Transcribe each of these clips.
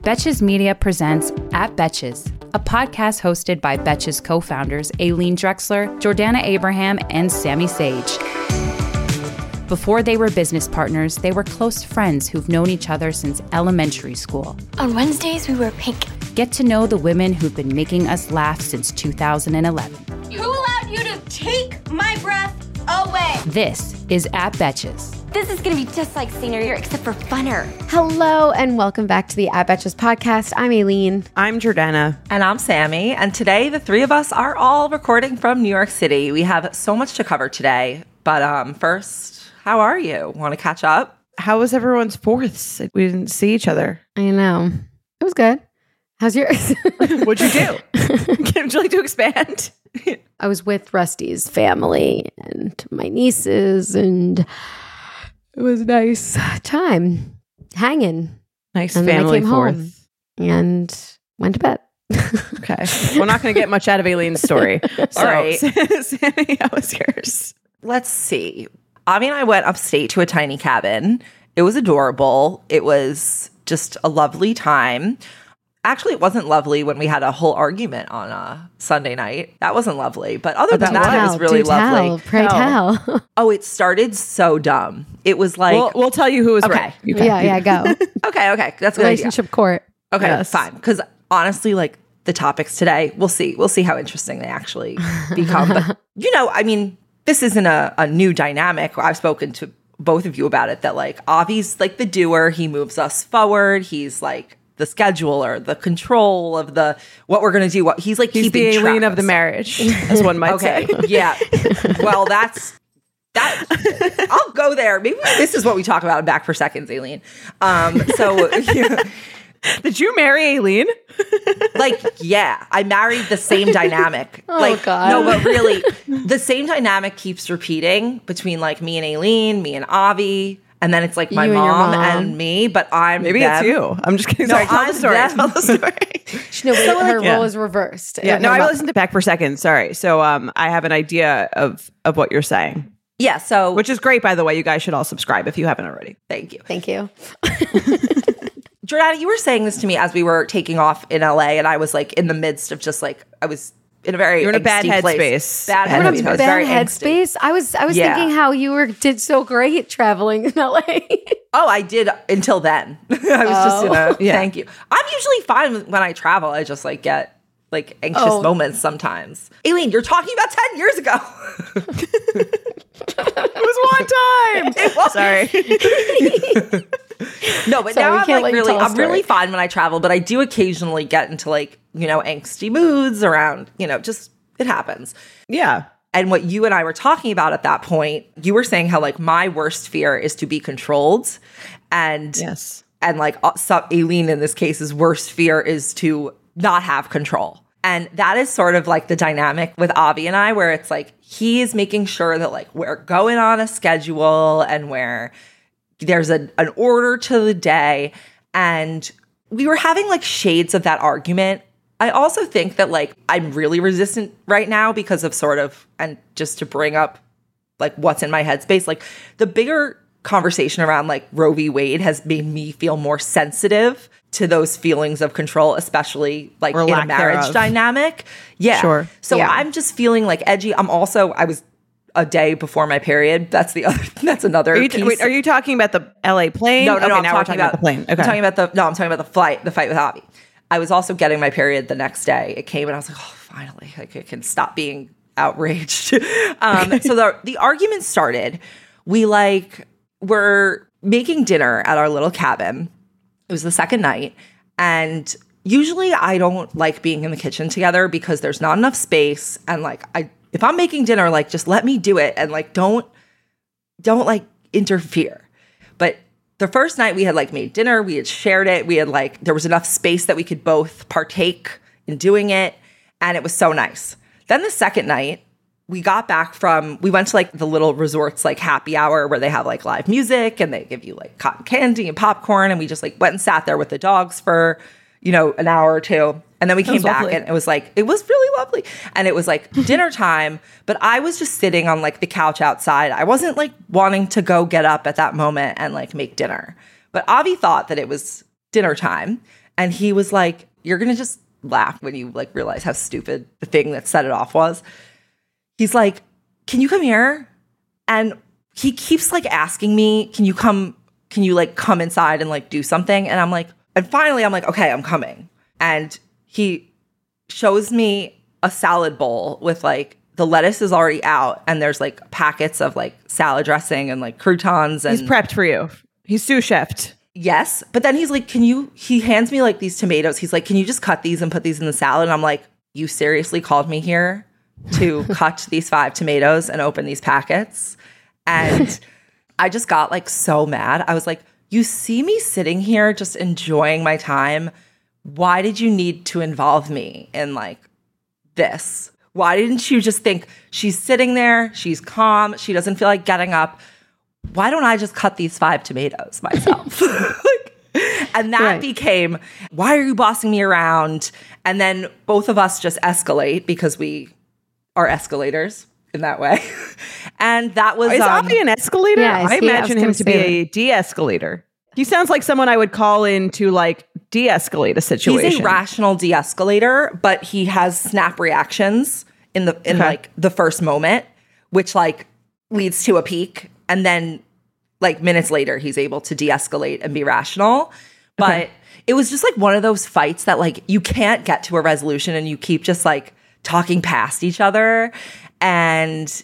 Betches Media presents At Betches, a podcast hosted by Betches co-founders Aileen Drexler, Jordana Abraham, and Sammy Sage. Before they were business partners, they were close friends who've known each other since elementary school. On Wednesdays, we wear pink. Get to know the women who've been making us laugh since 2011. Who allowed you to take my breath away? This is At Betches. This is gonna be just like senior year, except for funner. Hello, and welcome back to the At Betches podcast. I'm Aileen. I'm Jordana. And I'm Sammy. And today, the three of us are all recording from New York City. We have so much to cover today. But first, how are you? Want to catch up? How was everyone's fourths? We didn't see each other. I know. It was good. How's yours? What'd you do? Would you like to expand? I was with Rusty's family and my nieces, and it was a nice time hanging. Nice and family then I came fourth. home and went to bed. Okay. We're not going to get much out of Aileen's story. So, All right. Sammy, how was yours? Let's see. Avi and I went upstate to a tiny cabin. It was adorable. It was just a lovely time. Actually, it wasn't lovely when we had a whole argument on a Sunday night. That wasn't lovely. But other than that, it was really lovely. Pray tell. Oh, it started so dumb. It was like... We'll tell you who was Okay. right. Yeah, go. Okay. That's a good idea. Relationship court. Okay, Yes. fine. Because honestly, like the topics today, we'll see. We'll see how interesting they actually become. But, this isn't a new dynamic. I've spoken to both of you about it, that like Avi's like the doer. He moves us forward. He's like the scheduler, the control of the what we're going to do. He's like He's keeping the track Aileen of the stuff. marriage, as one might Okay, say. yeah. Well, that. I'll go there. Maybe this is what we talk about in Back for Seconds, Aileen. Did you marry Aileen? Yeah, I married the same dynamic. God. No, but really, the same dynamic keeps repeating between like me and Aileen, me and Avi, and then it's like my You and your mom mom. and me. But I'm Maybe them. it's you. I'm just kidding. No, Sorry, tell I'm the story. them. Tell the story. No, her yeah. role is reversed. Yeah, no, I listened to Back for Seconds. Sorry. So I have an idea of what you're saying, Yeah. So, which is great, by the way. You guys should all subscribe if you haven't already. thank you, Thank you. Jordana. You were saying this to me as we were taking off in LA, and I was like in the midst of just like I was in a very You're in a bad angsty place. headspace. Bad You're in a headspace. I was Bad very angsty. headspace. I was Yeah. thinking how you did so great traveling in LA. Oh, I did until then. I was just in a Yeah. thank you. I'm usually fine when I travel. I just like get like anxious moments sometimes. Aileen, you're talking about 10 years ago. It was one time. It was. Sorry. No, but Sorry, now we I'm can't like let you really, tell a I'm really story. fine when I travel, but I do occasionally get into like, angsty moods around, just it happens. Yeah. And what you and I were talking about at that point, you were saying how like my worst fear is to be controlled. And Yes. And like Aileen in this case's worst fear is to not have control. And that is sort of like the dynamic with Avi and I, where it's like he is making sure that like we're going on a schedule and where there's an order to the day. And we were having like shades of that argument. I also think that like I'm really resistant right now because of sort of, and just to bring up like what's in my headspace, like the bigger conversation around like Roe v. Wade has made me feel more sensitive to those feelings of control, especially like Or in a lack marriage thereof. dynamic. Yeah. Sure. So Yeah. I'm just feeling like edgy. I was a day before my period. That's another piece. Are you talking about the LA plane? No, okay, I'm now we're talking about the plane. Okay. I'm talking about the fight with Avi. I was also getting my period the next day. It came and I was like, oh, finally, like I can stop being outraged. So the argument started. We were making dinner at our little cabin. It was the second night. And usually I don't like being in the kitchen together because there's not enough space. And like, if I'm making dinner, like just let me do it. And like, don't like interfere. But the first night we had like made dinner, we had shared it. We had like, there was enough space that we could both partake in doing it. And it was so nice. Then the second night, we went to like the little resorts, like happy hour where they have like live music and they give you like cotton candy and popcorn. And we just like went and sat there with the dogs for, an hour or two. And then we came back and it was really lovely. And it was like dinner time, but I was just sitting on like the couch outside. I wasn't like wanting to go get up at that moment and like make dinner. But Avi thought that it was dinner time. And he was like, you're going to just laugh when you like realize how stupid the thing that set it off was. He's like, can you come here? And he keeps like asking me, can you like come inside and like do something? And I'm like, and finally I'm like, okay, I'm coming. And he shows me a salad bowl with like, the lettuce is already out and there's like packets of like salad dressing and like croutons. And He's prepped for you. He's sous chefed. Yes. But then he's like, he hands me like these tomatoes. He's like, can you just cut these and put these in the salad? And I'm like, you seriously called me here to cut these 5 tomatoes and open these packets? And I just got like so mad. I was like, you see me sitting here just enjoying my time. Why did you need to involve me in like this? Why didn't you just think she's sitting there, she's calm, she doesn't feel like getting up? Why don't I just cut these 5 tomatoes myself? And that became, why are you bossing me around? And then both of us just escalate because we are escalators in that way. And that was... Is Avi an escalator? Yeah, I imagine him to be a de-escalator. He sounds like someone I would call in to like de-escalate a situation. He's a rational de-escalator, but he has snap reactions in like the first moment, which like leads to a peak. And then like minutes later, he's able to de-escalate and be rational. But it was just like one of those fights that like you can't get to a resolution and you keep just like talking past each other. And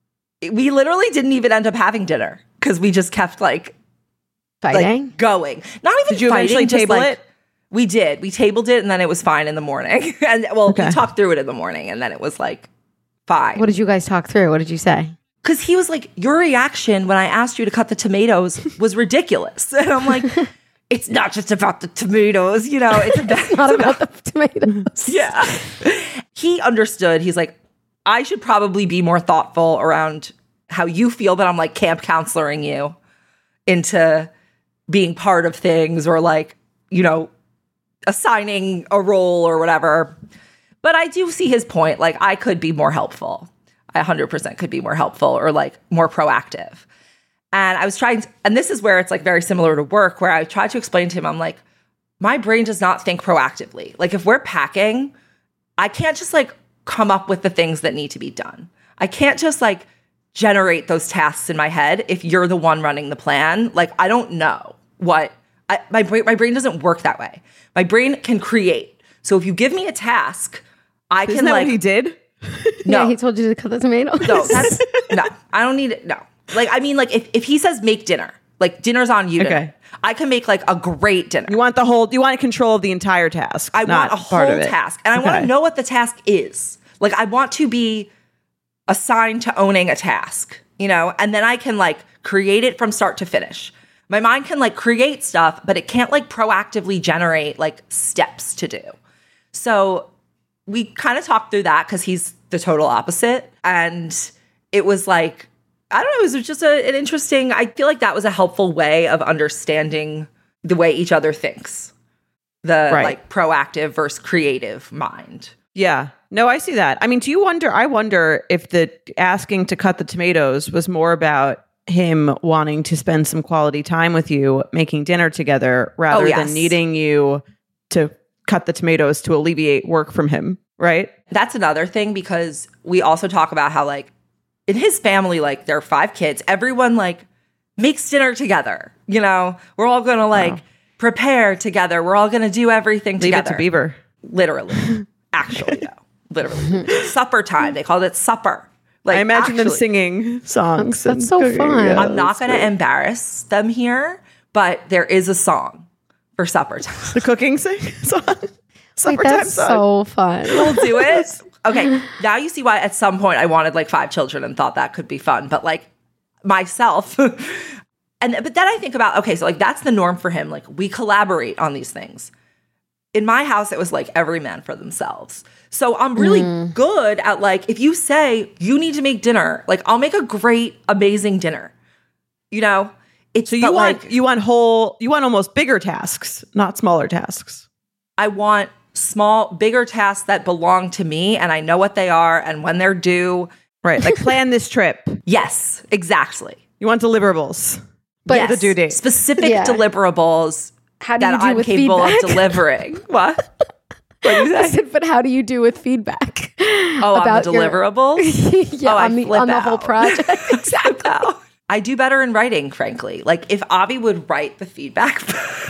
we literally didn't even end up having dinner because we just kept like Fighting? like going. Not even Did you fighting, eventually just, table like, it? We did. We tabled it and then it was fine in the morning. And we talked through it in the morning and then it was like fine. What did you guys talk through? What did you say? Because he was like, your reaction when I asked you to cut the tomatoes was ridiculous. And I'm like, it's not just about the tomatoes, you know, it's Not about the tomatoes. Yeah. He understood. He's like, I should probably be more thoughtful around how you feel that I'm like camp counseloring you into being part of things or like, you know, assigning a role or whatever. But I do see his point. Like, I could be more helpful. I 100% could be more helpful or like more proactive. And I was trying to, and this is where it's like very similar to work, where I tried to explain to him, I'm like, my brain does not think proactively. Like if we're packing, I can't just like come up with the things that need to be done. I can't just like generate those tasks in my head if you're the one running the plan. Like I don't know what, my brain doesn't work that way. My brain can create. So if you give me a task, I Isn't can that like, what he did? no. Yeah, he told you to cut the tomatoes. No, no, I don't need it. No. Like, I mean, like if he says make dinner, like dinner's on you. Okay. I can make like a great dinner. You want control of the entire task. I want a whole task. And I want to know what the task is. Like I want to be assigned to owning a task, you know, and then I can like create it from start to finish. My mind can like create stuff, but it can't like proactively generate like steps to do. So we kind of talked through that because he's the total opposite. And it was like, I don't know, it was just an interesting, I feel like that was a helpful way of understanding the way each other thinks. The like proactive versus creative mind. Yeah. No, I see that. I mean, I wonder if the asking to cut the tomatoes was more about him wanting to spend some quality time with you, making dinner together, rather than needing you to cut the tomatoes to alleviate work from him, right? That's another thing, because we also talk about how like in his family, like there are 5 kids, everyone like makes dinner together. You know, we're all going to like prepare together. We're all going to do everything Leave together. it to Beaver. Literally. Actually, though. Literally. Supper time. They called it supper. Like, I imagine them singing songs. That's so fun. Yeah, I'm not going to embarrass them here, but there is a song for supper time. The cooking song? Wait, that's so fun. We'll do it. Okay, now you see why at some point I wanted like 5 children and thought that could be fun. But like myself, but then I think about, okay, so like that's the norm for him. Like we collaborate on these things. In my house, it was like every man for themselves. So I'm really good at like, if you say you need to make dinner, like I'll make a great, amazing dinner. You know? So you want almost bigger tasks, not smaller tasks. I want bigger tasks that belong to me and I know what they are and when they're due. Right. Like plan this trip. Yes, exactly. You want deliverables. But the due date. Specific deliverables how do you do I'm with capable feedback? of delivering. What? What did you I say? said, but how do you do with feedback? Oh, on the deliverables? Yeah, I on flip the whole out. project. Exactly. I do better in writing, frankly. Like if Avi would write the feedback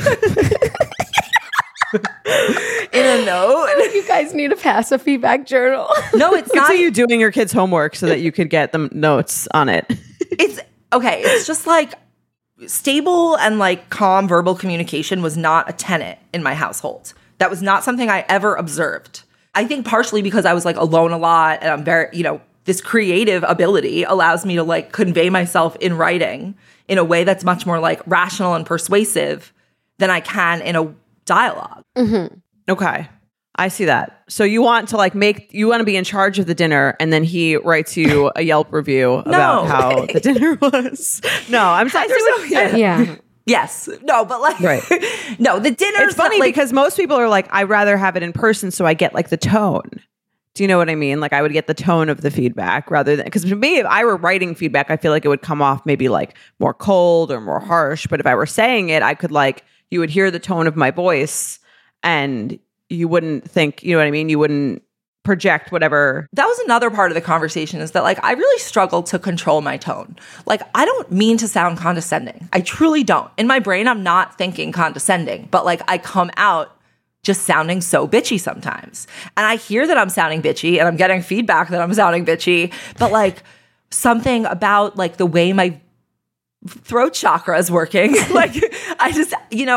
in a note. You guys need to pass a feedback journal. No, it's I could not. see you doing your kids' homework so that you could get them notes on it. It's okay. It's just like stable and like calm verbal communication was not a tenet in my household. That was not something I ever observed. I think partially because I was like alone a lot and I'm very, this creative ability allows me to like convey myself in writing in a way that's much more like rational and persuasive than I can in a dialogue. Mm-hmm. Okay. I see that. So you want to you want to be in charge of the dinner and then he writes you a Yelp review about how the dinner was. No, I'm saying Yeah. Yes. No, but like, Right. No, the dinner. It's funny because most people are like, I'd rather have it in person so I get like the tone. Do you know what I mean? Like I would get the tone of the feedback rather than, because to me, if I were writing feedback, I feel like it would come off maybe like more cold or more harsh. But if I were saying it, I could you would hear the tone of my voice and you wouldn't think, you know what I mean? You wouldn't project whatever. That was another part of the conversation is that like I really struggle to control my tone. Like I don't mean to sound condescending. I truly don't. In my brain, I'm not thinking condescending, but like I come out just sounding so bitchy sometimes. And I hear that I'm sounding bitchy and I'm getting feedback that I'm sounding bitchy, but like something about like the way my throat chakra is working. Like I just,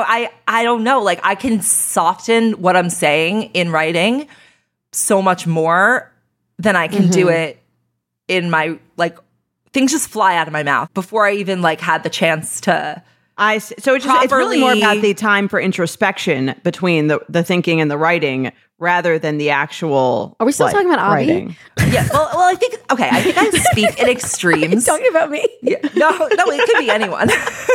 I don't know. Like I can soften what I'm saying in writing so much more than I can do it in my, like, things just fly out of my mouth before I even like had the chance to. So it's really more about the time for introspection between the thinking and the writing rather than the actual. Are we still talking about Avi? writing. Yeah. Well, I think I speak in extremes. Talking about me? Yeah. No, it could be anyone.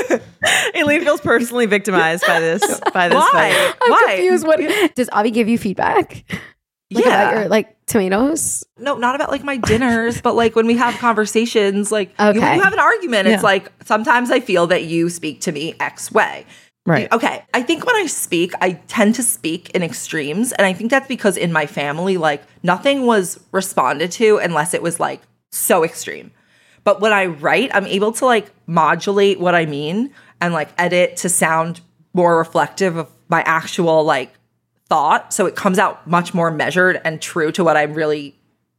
Aileen feels personally victimized by this. Why? Fight. I'm confused. What does Avi give you feedback? Like about your like tomatoes? No, not about like my dinners, but like when we have conversations, like Okay. you have an argument, Yeah. it's like sometimes I feel that you speak to me X way. Right. Okay. I think when I speak, I tend to speak in extremes. And I think that's because in my family, like nothing was responded to unless it was like so extreme. But when I write, I'm able to like modulate what I mean and like edit to sound more reflective of my actual like thought. So it comes out much more measured and true to what I really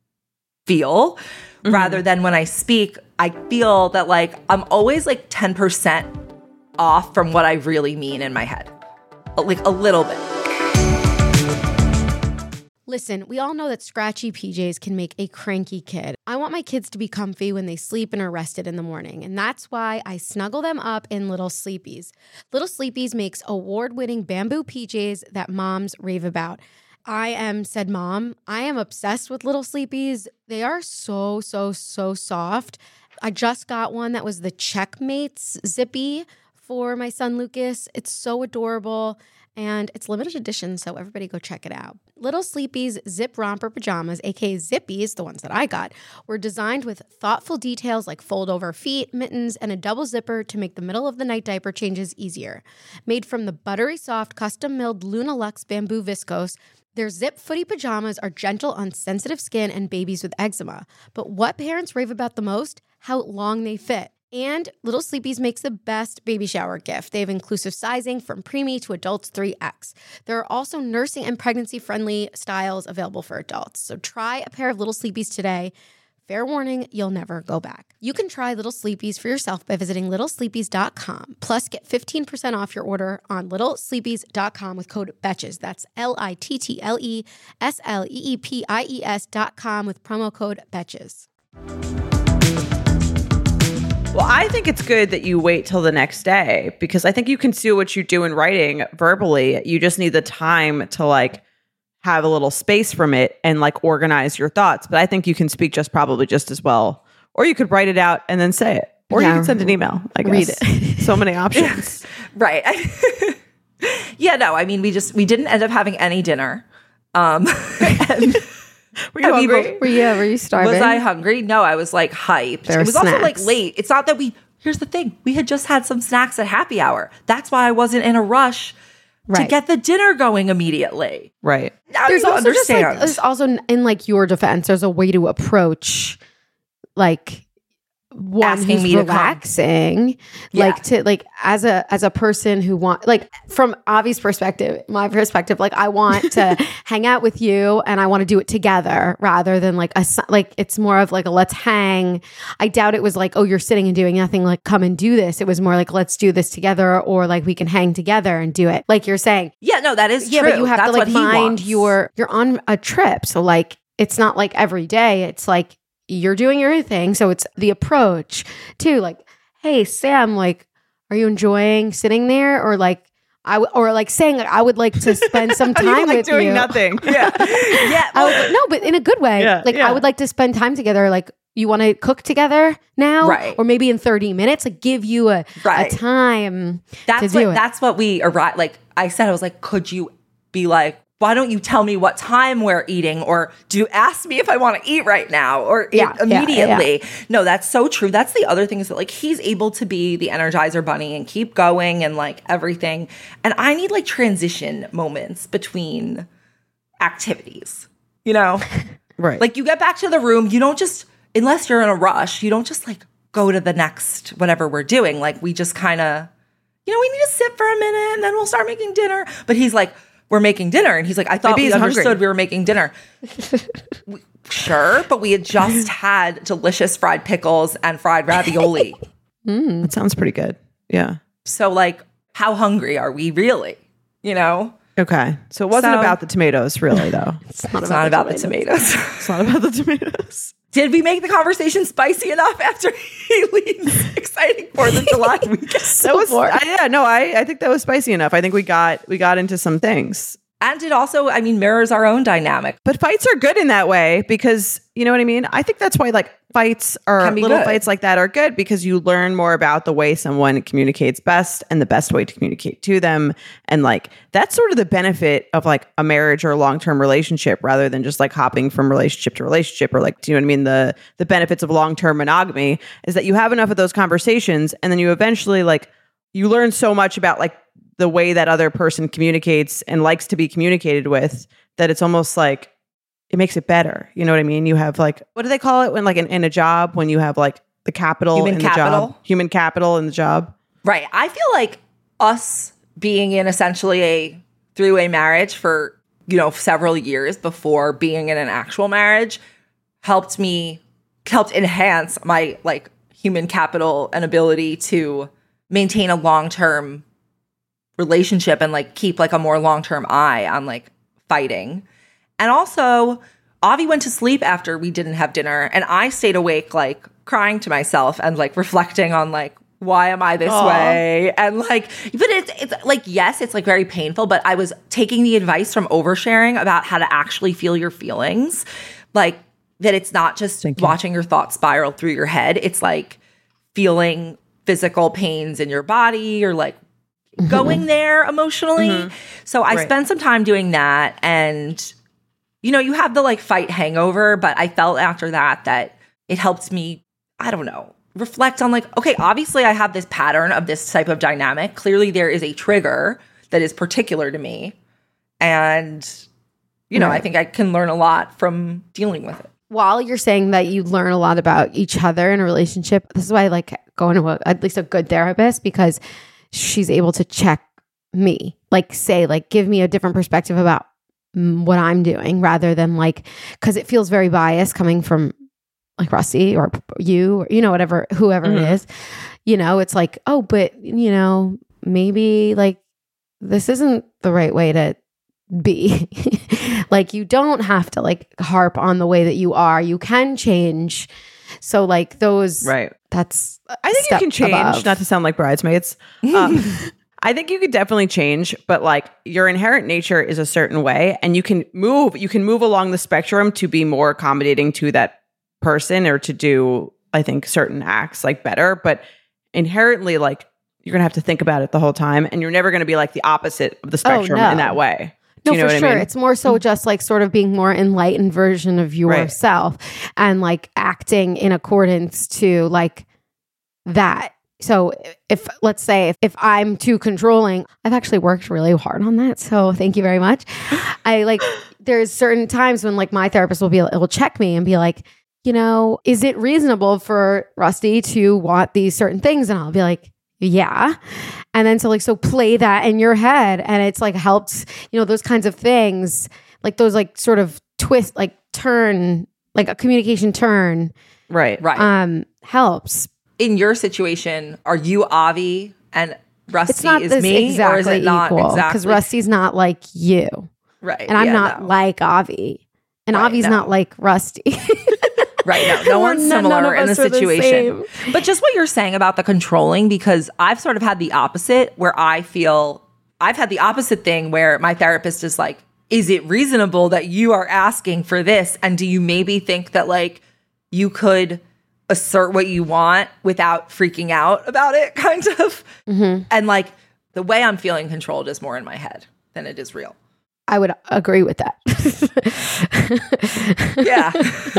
feel. Rather than when I speak, I feel that like I'm always like 10% off from what I really mean in my head. Like a little bit. Listen, we all know that scratchy PJs can make a cranky kid. I want my kids to be comfy when they sleep and are rested in the morning, and that's why I snuggle them up in Little Sleepies. Little Sleepies makes award-winning bamboo PJs that moms rave about. I am obsessed with Little Sleepies. They are so, so, so soft. I just got one that was the Checkmates Zippy for my son Lucas. It's so adorable. And it's limited edition, so everybody go check it out. Little Sleepies Zip Romper Pajamas, aka Zippies, the ones that I got, were designed with thoughtful details like fold-over feet, mittens, and a double zipper to make the middle-of-the-night diaper changes easier. Made from the buttery soft, custom-milled Luna Luxe bamboo viscose, their zip footy pajamas are gentle on sensitive skin and babies with eczema. But what parents rave about the most? How long they fit. And Little Sleepies makes the best baby shower gift. They have inclusive sizing from preemie to adults 3X. There are also nursing and pregnancy-friendly styles available for adults. So try a pair of Little Sleepies today. Fair warning, you'll never go back. You can try Little Sleepies for yourself by visiting littlesleepies.com. Plus, get 15% off your order on littlesleepies.com with code BETCHES. That's LITTLESLEEPIES.com with promo code BETCHES. Well, I think it's good that you wait till the next day because I think you can do what you do in writing verbally. You just need the time to like have a little space from it and like organize your thoughts. But I think you can speak probably just as well. Or you could write it out and then say it. Or you can send an email. I guess. Read it. So many options. Right. Yeah, no, I mean, we didn't end up having any dinner. And Were you hungry? Were you starving? was I hungry? No, I was like hyped. There It were was also like snacks. late. It's not that here's the thing. We had just had some snacks at happy hour. That's why I wasn't in a rush to get the dinner going immediately. Right. Now there's also understand. there's also in like your defense, there's a way to approach like one asking who's me relaxing, like to like as a person who want like from Avi's perspective, my perspective, like I want to hang out with you and I want to do it together rather than like like it's more of like a let's hang. I doubt it was like, oh, you're sitting and doing nothing, like come and do this. It was more like let's do this together, or like we can hang together and do it. Like you're saying, yeah, no, that is true. But you have to like find you're on a trip, so like it's not like every day. It's like you're doing your thing. So it's the approach too. Like, hey, Sam, like, are you enjoying sitting there? Or like, or like saying, like, I would like to spend some time with doing you. Nothing. Yeah. Yeah. No, but in a good way. Yeah, like, I would like to spend time together. Like, you want to cook together now? Right. Or maybe in 30 minutes, like give you a time to do it. That's what we arrived. Like I said, I was like, could you be like, why don't you tell me what time we're eating? Or do you ask me if I want to eat right now? Or immediately. No, that's so true. That's the other thing is that like he's able to be the Energizer Bunny and keep going and like everything. And I need like transition moments between activities, you know? Right. Like you get back to the room, you don't just, unless you're in a rush, you don't just like go to the next whatever we're doing. Like we just kind of, you know, we need to sit for a minute and then we'll start making dinner. But he's like, we're making dinner. And he's like, I thought we understood we were making dinner. Sure, but we had just had delicious fried pickles and fried ravioli. That sounds pretty good. Yeah. So like, how hungry are we really? You know? Okay. So it wasn't about the tomatoes really though. It's not about the tomatoes. It's not about the tomatoes. Did we make the conversation spicy enough after Haley's exciting 4th of July weekend? I think that was spicy enough. I think we got into some things. And it also, I mean, mirrors our own dynamic. But fights are good in that way because, you know what I mean? I think that's why like fights are little fights like that are good because you learn more about the way someone communicates best and the best way to communicate to them. And like, that's sort of the benefit of like a marriage or a long-term relationship rather than just like hopping from relationship to relationship or like, do you know what I mean? The benefits of long-term monogamy is that you have enough of those conversations and then you eventually like, you learn so much about like the way that other person communicates and likes to be communicated with that it's almost like it makes it better. You know what I mean? You have like, what do they call it when like in a job, when you have like the capital in the job, human capital in the job. Right. I feel like us being in essentially a three-way marriage for, you know, several years before being in an actual marriage helped enhance my like human capital and ability to maintain a long-term relationship and like keep like a more long-term eye on like fighting. And also Avi went to sleep after we didn't have dinner and I stayed awake like crying to myself and like reflecting on like why am I this way? And like, but it's like, yes, it's like very painful, but I was taking the advice from oversharing about how to actually feel your feelings. Like that it's not just watching your thoughts spiral through your head. It's like feeling physical pains in your body or like going there emotionally. So I spent some time doing that. And, you know, you have the like fight hangover, but I felt after that it helped me, I don't know, reflect on like, okay, obviously I have this pattern of this type of dynamic. Clearly there is a trigger that is particular to me. And, you know, I think I can learn a lot from dealing with it. While you're saying that you learn a lot about each other in a relationship, this is why I like going to at least a good therapist because she's able to check me, like say, like give me a different perspective about what I'm doing rather than like, because it feels very biased coming from like Rusty or you or, you know, whoever it is, you know, it's like, oh, but you know, maybe like this isn't the right way to be. Like you don't have to like harp on the way that you are. You can change. So like those, right. That's I think you can change, above. Not to sound like bridesmaids. I think you could definitely change, but like your inherent nature is a certain way and you can move along the spectrum to be more accommodating to that person or to do, I think, certain acts like better. But inherently, like you're going to have to think about it the whole time and you're never going to be like the opposite of the spectrum in that way. No, you know for sure. I mean? It's more so just like sort of being more enlightened version of yourself and like acting in accordance to like that. So if, let's say, if I'm too controlling, I've actually worked really hard on that. So thank you very much. There's certain times when like my therapist will check me and be like, you know, is it reasonable for Rusty to want these certain things? And I'll be like, yeah. And then so play that in your head. And it's like helps, you know, those kinds of things, like those like sort of twist, like turn, like a communication turn. Right. Helps. In your situation, are you Avi and Rusty it's not is this me? Exactly or is it not equal, exactly? Because Rusty's not like you. Right. And I'm not like Avi. And Right, Avi's not like Rusty. Right. No one's similar in the situation. The but just what you're saying about the controlling, because I've sort of had the opposite where I feel I've had the opposite thing where my therapist is like, is it reasonable that you are asking for this? And do you maybe think that like you could assert what you want without freaking out about it, kind of? Mm-hmm. And like the way I'm feeling controlled is more in my head than it is real. I would agree with that. Yeah.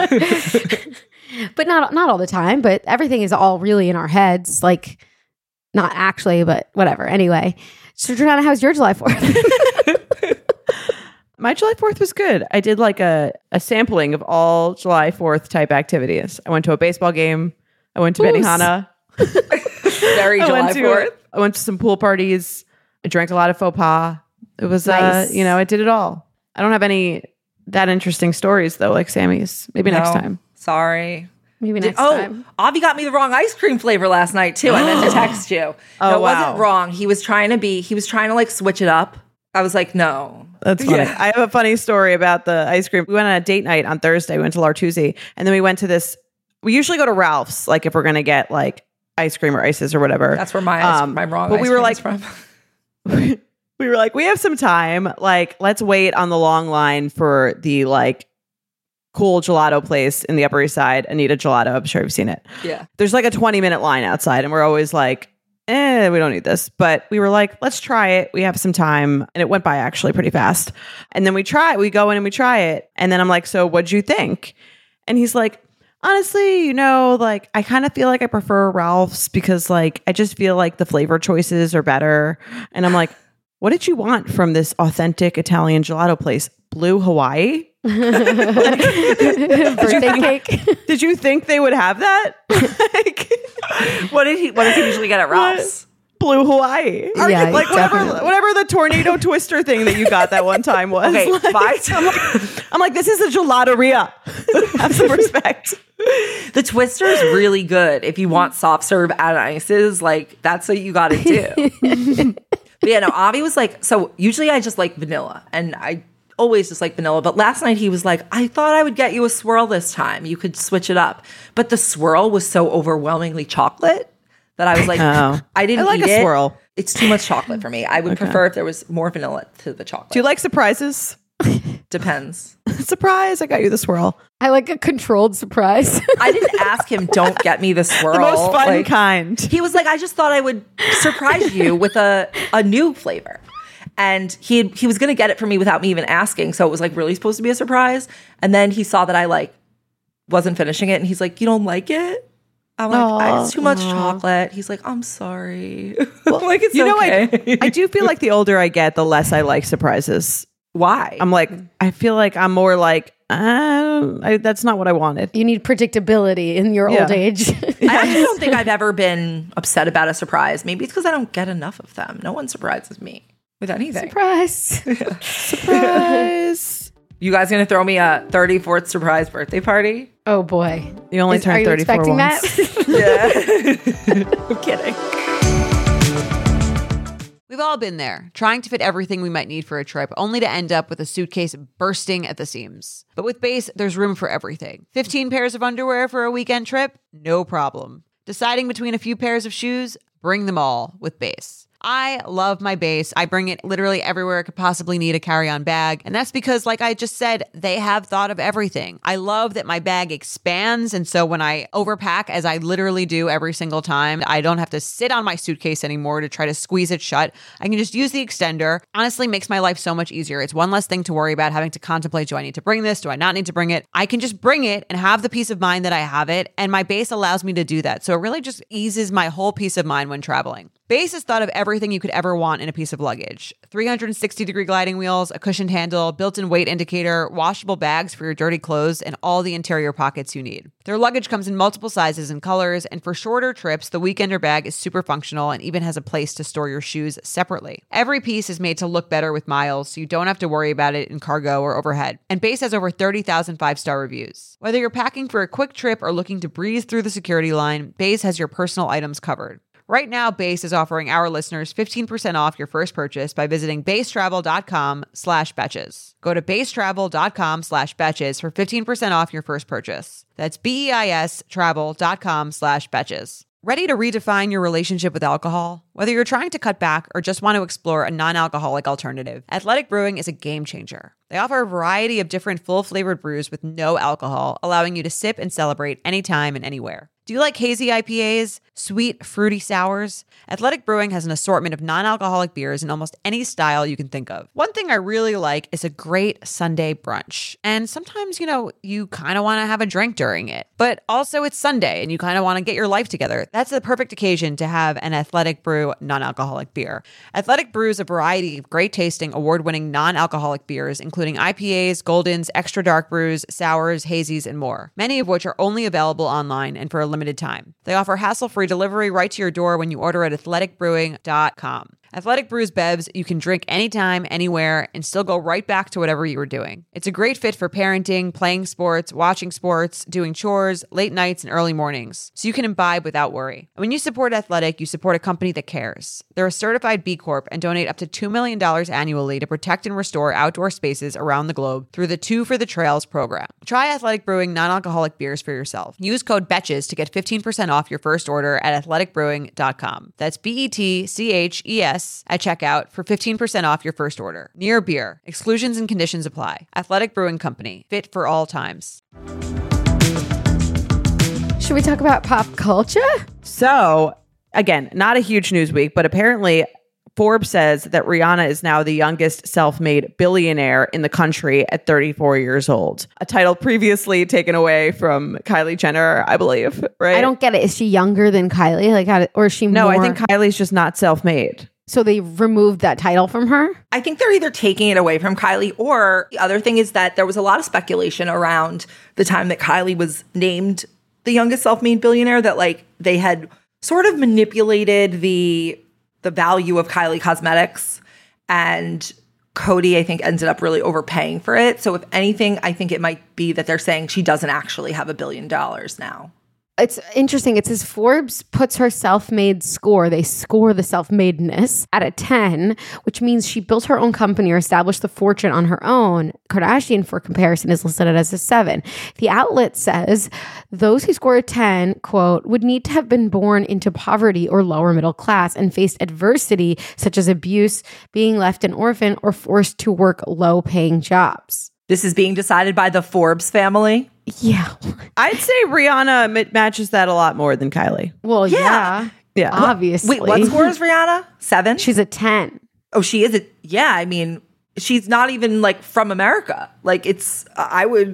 But not all the time, but everything is all really in our heads. Like, not actually, but whatever. Anyway, so Jordana, how's your July 4th? My July 4th was good. I did like a sampling of all July 4th type activities. I went to a baseball game. I went to Benihana. Very July 4th. I went to some pool parties. I drank a lot of faux pas. It was, nice. I did it all. I don't have any that interesting stories though, like Sammy's. Maybe next time. Sorry. Maybe next time. Avi got me the wrong ice cream flavor last night too. I meant to text you. Oh, no, it wow. wasn't wrong. He was trying to like switch it up. I was like, no. That's funny. Yeah. I have a funny story about the ice cream. We went on a date night on Thursday. We went to Lartuzi, and then we went to we usually go to Ralph's, like if we're going to get like ice cream or ices or whatever. That's where my wrong but ice we were cream like, is from. We were like, we have some time. Like, let's wait on the long line for the like cool gelato place in the Upper East Side, Anita Gelato. I'm sure you've seen it. Yeah. There's like a 20-minute line outside, and we're always like, we don't need this. But we were like, let's try it. We have some time. And it went by actually pretty fast. And then we go in and we try it. And then I'm like, so what'd you think? And he's like, honestly, like I kind of feel like I prefer Ralph's because like I just feel like the flavor choices are better. And I'm like, what did you want from this authentic Italian gelato place? Blue Hawaii? Birthday cake. Did you think they would have that? What does he usually get at Ralph's? Blue Hawaii. Yeah, like whatever the tornado twister thing that you got that one time was. Okay, like, I'm like, this is a gelateria. Have some respect. The twister is really good. If you want soft serve and ices, like that's what you got to do. But yeah, no, Avi was like, so usually I just like vanilla, and I always just like vanilla. But last night he was like, I thought I would get you a swirl this time. You could switch it up. But the swirl was so overwhelmingly chocolate that I was like, I didn't like eat a it. swirl. It's too much chocolate for me. I would prefer if there was more vanilla to the chocolate. Do you like surprises? Depends. Surprise, I got you the swirl. I like a controlled surprise. I didn't ask him, don't get me the swirl. The most fun kind. He was like, I just thought I would surprise you with a new flavor. And he was going to get it for me without me even asking. So it was like really supposed to be a surprise. And then he saw that I like wasn't finishing it. And he's like, you don't like it? I'm like, it's too much chocolate. He's like, I'm sorry. Well, like, it's okay. I do feel like the older I get, the less I like surprises. Why? I'm like, I feel like I'm more like, that's not what I wanted. You need predictability in your old age. I actually don't think I've ever been upset about a surprise. Maybe it's because I don't get enough of them. No one surprises me with anything. Surprise. Surprise. You guys going to throw me a 34th surprise birthday party? Oh boy. You only turned 34 expecting once. That? Yeah. I'm kidding. We've all been there, trying to fit everything we might need for a trip, only to end up with a suitcase bursting at the seams. But with Base, there's room for everything. 15 pairs of underwear for a weekend trip? No problem. Deciding between a few pairs of shoes? Bring them all with Base. I love my Béis. I bring it literally everywhere I could possibly need a carry-on bag. And that's because, like I just said, they have thought of everything. I love that my bag expands. And so when I overpack, as I literally do every single time, I don't have to sit on my suitcase anymore to try to squeeze it shut. I can just use the extender. Honestly, makes my life so much easier. It's one less thing to worry about having to contemplate, do I need to bring this? Do I not need to bring it? I can just bring it and have the peace of mind that I have it. And my Béis allows me to do that. So it really just eases my whole peace of mind when traveling. Béis has thought of everything you could ever want in a piece of luggage. 360-degree gliding wheels, a cushioned handle, built-in weight indicator, washable bags for your dirty clothes, and all the interior pockets you need. Their luggage comes in multiple sizes and colors, and for shorter trips, the weekender bag is super functional and even has a place to store your shoes separately. Every piece is made to look better with miles, so you don't have to worry about it in cargo or overhead. And Béis has over 30,000 five-star reviews. Whether you're packing for a quick trip or looking to breeze through the security line, Béis has your personal items covered. Right now, Béis is offering our listeners 15% off your first purchase by visiting beistravel.com/betches. Go to beistravel.com/betches for 15% off your first purchase. That's BEIS travel.com/betches. Ready to redefine your relationship with alcohol? Whether you're trying to cut back or just want to explore a non-alcoholic alternative, Athletic Brewing is a game changer. They offer a variety of different full-flavored brews with no alcohol, allowing you to sip and celebrate anytime and anywhere. Do you like hazy IPAs, sweet, fruity sours? Athletic Brewing has an assortment of non-alcoholic beers in almost any style you can think of. One thing I really like is a great Sunday brunch. And sometimes, you kind of want to have a drink during it. But also it's Sunday and you kind of want to get your life together. That's the perfect occasion to have an Athletic Brew non-alcoholic beer. Athletic brews a variety of great tasting, award-winning non-alcoholic beers, including IPAs, Goldens, extra dark brews, sours, hazies, and more. Many of which are only available online and for a limited time. They offer hassle-free delivery right to your door when you order at athleticbrewing.com. Athletic brews bevs you can drink anytime, anywhere, and still go right back to whatever you were doing. It's a great fit for parenting, playing sports, watching sports, doing chores, late nights, and early mornings, so you can imbibe without worry. And when you support Athletic, you support a company that cares. They're a certified B Corp and donate up to $2 million annually to protect and restore outdoor spaces around the globe through the Two for the Trails program. Try Athletic Brewing non-alcoholic beers for yourself. Use code BETCHES to get 15% off your first order at athleticbrewing.com. That's BETCHES at checkout for 15% off your first order. Near Beer. Exclusions and conditions apply. Athletic Brewing Company. Fit for all times. Should we talk about pop culture? So, again, not a huge news week, but apparently Forbes says that Rihanna is now the youngest self-made billionaire in the country at 34 years old. A title previously taken away from Kylie Jenner, I believe, right? I don't get it. Is she younger than Kylie? Or is she more? No, I think Kylie's just not self-made. So they removed that title from her? I think they're either taking it away from Kylie, or the other thing is that there was a lot of speculation around the time that Kylie was named the youngest self-made billionaire that they had sort of manipulated the value of Kylie Cosmetics, and Cody, I think, ended up really overpaying for it. So if anything, I think it might be that they're saying she doesn't actually have $1 billion now. It's interesting. It says Forbes puts her self-made score. They score the self-madeness at a 10, which means she built her own company or established the fortune on her own. Kardashian, for comparison, is listed as a 7. The outlet says those who score a 10, quote, would need to have been born into poverty or lower middle class and faced adversity such as abuse, being left an orphan, or forced to work low-paying jobs. This is being decided by the Forbes family. Yeah. I'd say Rihanna matches that a lot more than Kylie. Well, yeah. Obviously. Wait, what score is Rihanna? 7? She's a 10. Oh, she is I mean, she's not even from America. She's from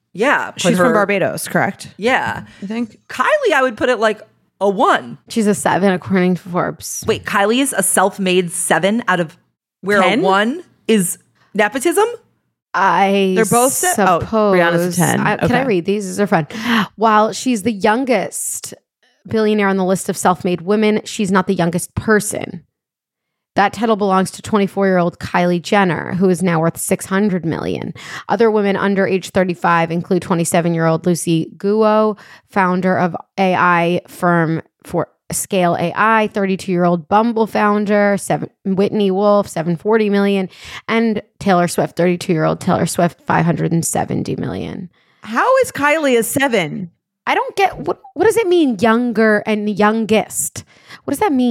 Barbados, correct? Yeah. I think. Kylie, I would put it a 1. She's a 7 according to Forbes. Wait, Kylie is a self-made 7 out of where 10? a 1 is nepotism? They're both suppose. Rihanna's a 10. Can I read these? These are fun. While she's the youngest billionaire on the list of self-made women, she's not the youngest person. That title belongs to 24-year-old Kylie Jenner, who is now worth $600 million. Other women under age 35 include 27-year-old Lucy Guo, founder of AI firm for Scale AI, 32-year-old Bumble founder, Whitney Wolf, $740 million, and Taylor Swift, 32-year-old Taylor Swift, $570 million. How is Kylie a 7? I don't get what does it mean, younger and youngest? What does that mean?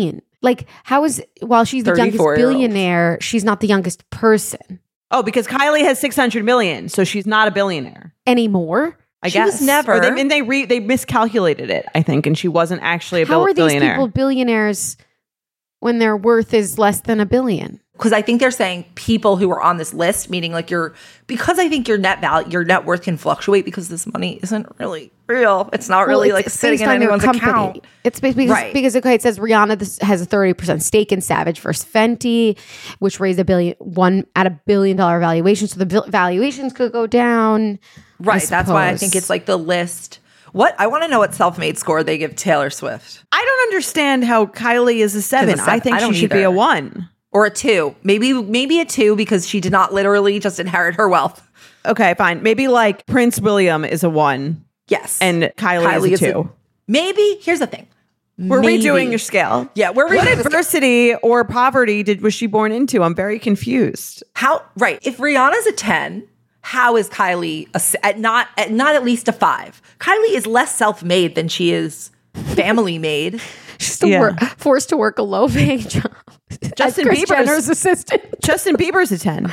Like, how is, while she's the youngest 34-year-old. billionaire, she's not the youngest person Oh, because Kylie has 600 million, so she's not a billionaire. anymore? I She guess was never. Or they miscalculated it, I think, and she wasn't actually a How are these billionaire. people billionaires when their worth is less than $1 billion? Because I think they're saying people who are on this list, meaning like because I think your net worth can fluctuate because this money isn't really real. It's not really like sitting based in on their anyone's account. It's because, Right. because okay, it says Rihanna has a 30% stake in Savage vs. Fenty, which raised $1 billion valuation. So the valuations could go down. Right. That's why I suppose. think it's like the list. I want to know what self-made score they give Taylor Swift. I don't understand how Kylie is a 7. I think I she don't should be a either. 1. Or a 2. Maybe a 2 because she did not literally just inherit her wealth. Okay, fine. Maybe like Prince William is a 1 Yes. and Kylie is a 2. Maybe. Here's the thing. We're Maybe. redoing your scale. Yeah, we're What redoing the scale. adversity or poverty was she born into? I'm very confused. Right. If Rihanna's a 10, how is Kylie not at least a 5? Kylie is less self-made than she is family made. She's still Yeah. forced to work a low-paying job. Justin as Kris Bieber's- Jenner's assistant. Justin Bieber's a 10,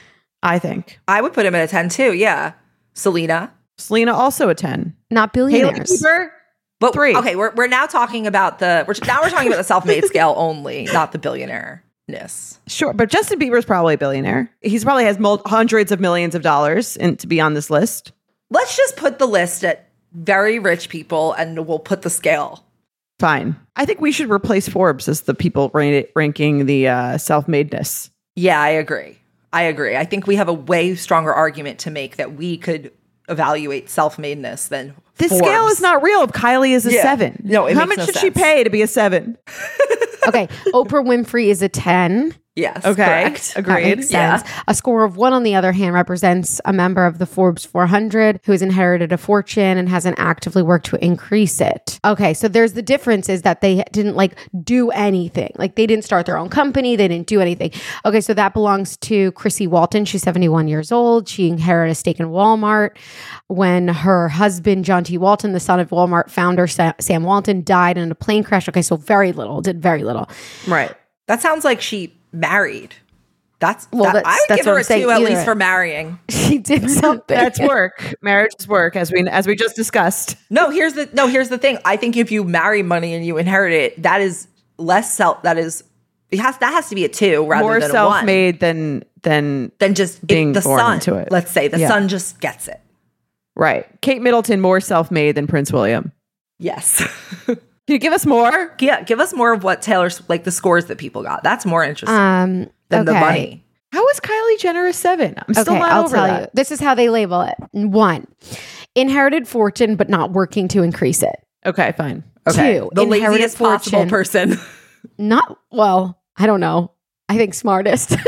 I think. I would put him at a 10 too. Yeah. Selena. Selena also a 10. Not Haley billionaires. Bieber, But 3. Okay, we're now talking about we're talking about the self-made scale only, not the billionaire-ness. Sure, but Justin Bieber's probably a billionaire. He's probably has hundreds of millions of dollars to be on this list. Let's just put the list at very rich people and we'll put the scale. Fine. I think we should replace Forbes as the people ranking the self-madeness. Yeah, I agree. I think we have a way stronger argument to make that we could evaluate self-madeness than This Forbes. scale is not real if Kylie is a Yeah. 7. No, it How makes much no should she sense. pay to be a 7? Okay, Oprah Winfrey is a 10. Yes, Okay, correct. That agreed. makes sense. A score of 1, on the other hand, represents a member of the Forbes 400 who has inherited a fortune and hasn't actively worked to increase it. Okay, so there's the difference is that they didn't like do anything. Like they didn't start their own company. They didn't do anything. Okay, so that belongs to Chrissy Walton. She's 71 years old. She inherited a stake in Walmart when her husband, John T. Walton, the son of Walmart founder Sam Walton, died in a plane crash. Okay, so did very little. Right. That sounds like she married. I would that's give what her I'm a saying, 2 at either. least for marrying. She did something. That's work. Marriage is work, as we just discussed. No, here's the thing. I think if you marry money and you inherit it, that is less that has to be a 2 rather More than a 1. self-made than Than just being the born son. into it. Let's say the Yeah. son just gets it. right. Kate Middleton more self-made than Prince William. Yes. Can you give us more? Yeah, give us more of what Taylor's like the scores that people got. That's more interesting than the okay. money. How is Kylie Jenner a 7? I'm still Okay, not I'll over tell that. you. This is how they label it. 1, inherited fortune, but not working to increase it. Okay, fine. Okay. 2, The inherited laziest possible fortune. person. Not, well, I don't know. I think smartest.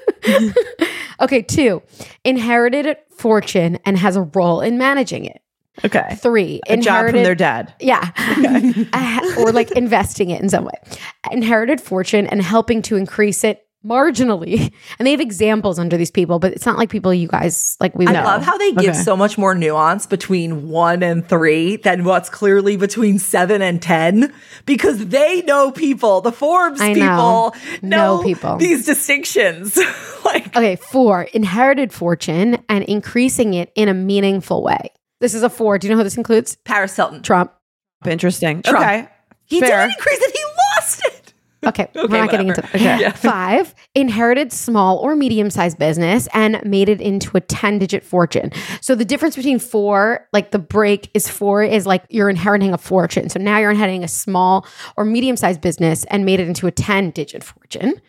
Okay, 2, inherited fortune and has a role in managing it. Okay. 3, A job from their dad. Yeah. Or like investing it in some way. Inherited fortune and helping to increase it marginally. And they have examples under these people, but it's not like people you guys like we I know. love how they give Okay. so much more nuance between 1 and 3 than what's clearly between 7 and 10 because they know people. The Forbes I know. people Know people. these distinctions. Like Okay, 4, inherited fortune and increasing it in a meaningful way. This is a 4. Do you know who this includes? Paris Hilton. Trump. Interesting. Trump. Okay. He Fair. didn't increase it. He lost it. Okay, we're not getting into whatever. that. Okay. Yeah. 5, inherited small or medium-sized business and made it into a 10-digit fortune. So the difference between 4, like the break is 4 is like you're inheriting a fortune. So now you're inheriting a small or medium-sized business and made it into a 10-digit fortune.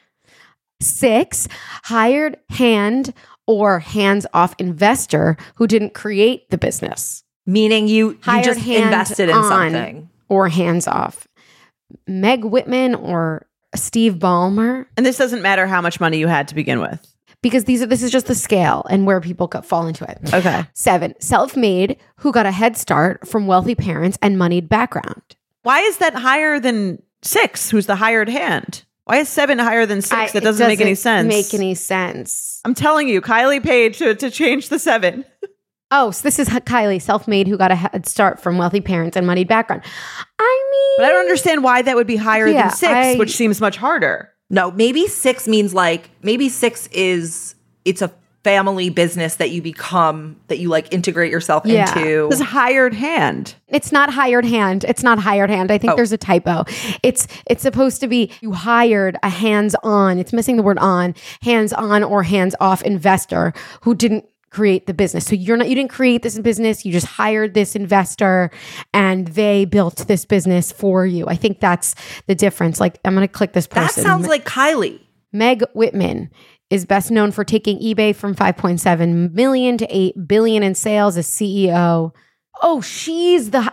6, hired hand or hands-off investor who didn't create the business. Meaning you Hired just hand invested in on something. Or hands-off. Meg Whitman or Steve Ballmer. And this doesn't matter how much money you had to begin with. Because this is just the scale and where people fall into it. Okay. 7, self-made who got a head start from wealthy parents and moneyed background. Why is that higher than 6, who's the hired hand? Why is 7 higher than 6? That doesn't make any sense. Make any sense. I'm telling you, Kylie paid to change the 7. Oh, so this is Kylie, self-made, who got a head start from wealthy parents and moneyed background. I mean, but I don't understand why that would be higher than 6, which seems much harder. No, maybe 6 means like, maybe 6 is, it's a family business that you become, that you like integrate yourself into. It's hired hand. It's not hired hand. It's not hired hand. I think there's a typo. It's supposed to be you hired a hands-on. It's missing the word on, hands-on or hands-off investor who didn't create the business. So you didn't create this business. You just hired this investor and they built this business for you. I think that's the difference. Like, I'm going to click this person. That sounds like Kylie. Meg Whitman is best known for taking eBay from 5.7 million to 8 billion in sales as CEO. Oh, she's the,